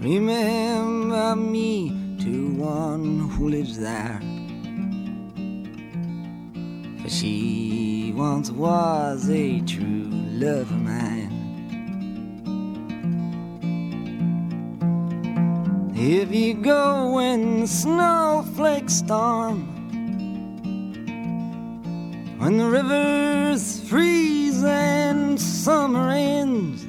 Remember me to one who lives there, for she once was a true love of mine. If you go when the snowflakes storm, when the rivers freeze and summer ends,